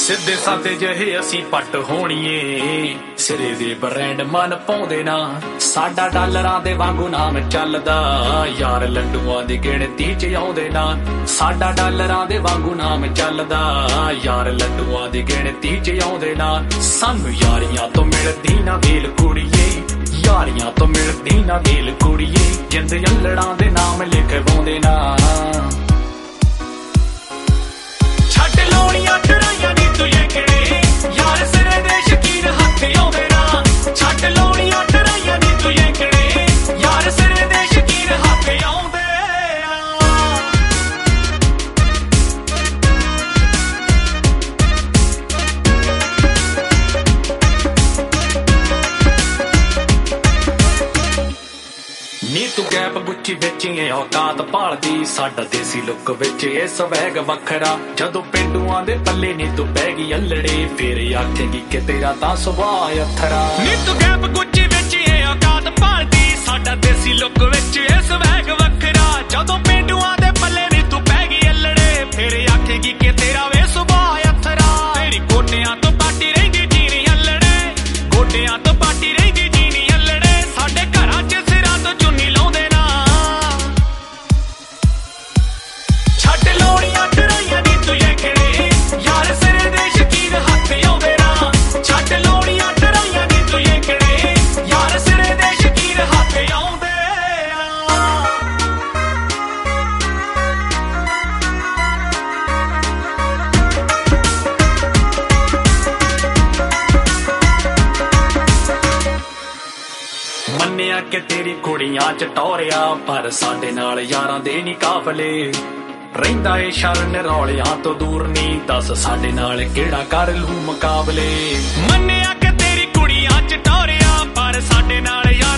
ਸਿੱਧੇ ਸਾਦੇ ਜਿਹੇ ਅਸੀਂ ਪੱਟ ਹੋਣੀਏ, ਸਿਰੇ ਦੇ ਬ੍ਰਾਂਡ ਮਨ ਪਾਉਂਦੇ ਨਾ, ਸਾਡਾ ਡਾਲਰਾਂ ਦੇ ਵਾਂਗੂ ਨਾਮ ਚੱਲਦਾ, ਯਾਰ ਲੱਡੂਆਂ ਦੀ ਗਿਣਤੀ ਚ ਆਉਂਦੇ ਨਾ, ਸਾਡਾ ਡਾਲਰਾਂ ਦੇ ਵਾਂਗੂ ਨਾਮ ਚੱਲਦਾ, ਯਾਰ ਲੱਡੂਆਂ ਦੀ ਗਿਣਤੀ ਚ ਆਉਂਦੇ ਨਾ। ਸਾਨੂੰ ਯਾਰੀਆਂ ਤੋਂ ਮਿਲਦੀ ਨਾ ਵੇਲ ਕੁੜੀਏ, ਯਾਰੀਆਂ ਤੋਂ ਮਿਲਦੀ ਨਾ ਵੇਲ ਕੁੜੀਏ, ਜਿੰਦ ਯੱਲੜਾਂ ਦੇ ਨਾਮ ਲਿਖਵਾਉਂਦੇ ਨਾ। ਛੱਡ ਲਾਉਣੀਆਂ ਟਰਾਈਆਂ ਨੀ ਤੂੰ ਯਕੜੇ, ਯਾਰ ਸਿਰੇ ਦੇ ਸ਼ਕੀਨ ਹੱਥ ਆਉਂਦੇ ਨਾ, ਛੱਡ ਲਾਉਣੀਆਂ ਟਰਾਈਆਂ ਨੀ ਤੂੰ ਯਕੜੇ, ਯਾਰ ਸਿਰੇ ਦੇ ਸ਼ਕੀਨ ਹੱਥ ਆਉਂਦੇ ਨੀ ਤੂੰ ਗੈਪ ਗੁੱਚੀ ਵਿੱਚ ਏ ਔਕਾਤ ਭਾਲਦੀ, ਸਾਡਾ ਦੇਸੀ ਲੁੱਕ ਵਿੱਚ ਇਹ ਸਵੈਗ ਵੱਖਰਾ, ਜਦੋਂ ਪਿੰਡੂਆਂ ਦੇ ਪੱਲੇ ਨੀ ਤੂੰ ਪੈ ਗਈ ਅਲੜੇ, ਫੇਰ ਆਖੇਗੀ ਕਿ ਤੇਰਾ ਤਾਂ ਸੁਭਾਅ ਅਥਰਾ। ਨੀ ਤੂੰ ਗੈਪ ਗੁੱਚੀ ਵਿੱਚ ਏ ਔਕਾਤ ਭਾਲਦੀ, ਸਾਡਾ ਦੇਸੀ ਲੁੱਕ ਵਿੱਚ ਇਹ ਸਵੈਗ ਵੱਖਰਾ, ਜਦੋਂ ਪਿੰਡੂਆਂ ਦੇ ਪੱਲੇ ਨੀ ਤੂੰ ਪੈ ਗਈ ਅਲੜੇ, ਫੇਰ ਆਖੇਗੀ ਕਿ ਤੇਰਾ ਵੇ ਸੁਭਾਅ ਅਥਰਾ। ਤੇਰੀ ਗੋਡਿਆਂ ਤੋਂ ਪਾਟੀ ਰਹਿੰਦੀ ਜੀਣੀ ਅਲੜੇ, ਗੋਡਿਆਂ ਤੋਂ ਪਾਟੀ ਰਹਿੰਦੀ ਜੀਣੀ ਅਲੜੇ, ਸਾਡੇ ਘਰਾਂ ਚ ਸਿਰਾਂ ਤੋਂ ਚੁੰਨੀ ਲਾਉਂਦੇ ਨਾ। ਛੱਡ ਲਾਉਣੀਆਂ ਟਰਾਈਆਂ ਨੀ ਤੂੰ ਯਕੜੇ, ਯਾਰ ਸਿਰੇ ਦੇ ਸ਼ਕੀਨ ਹੱਥ ਆਉਂਦੇ ਨਾ, ਛੱਡ ਲਾਉਣੀਆਂ ਟਰਾਈਆਂ ਨੀ ਤੂੰ ਯਕੜੇ, ਯਾਰ ਸਿਰੇ ਦੇ ਸ਼ਕੀਨ ਹੱਥ ਆਉਂਦੇ ਮੰਨਿਆ ਕਿ ਤੇਰੀ ਕੁੜੀਆਂ ਚ ਟੋਰਿਆ, ਪਰ ਸਾਡੇ ਨਾਲ ਯਾਰਾਂ ਦੇ ਨੀ ਕਾਫਲੇ, ਰਹਿੰਦਾ ਏ ਸ਼ਰਨ ਰੌਲਿਆਂ ਤੋਂ ਦੂਰ ਨੀ, ਦੱਸ ਸਾਡੇ ਨਾਲ ਕਿਹੜਾ ਕਰ ਲੂ ਮੁਕਾਬਲੇ। ਮੰਨਿਆ ਕਿ ਤੇਰੀ ਕੁੜੀਆਂ ਚ ਟੋਰਿਆ, ਪਰ ਸਾਡੇ ਨਾਲ ਯਾਰ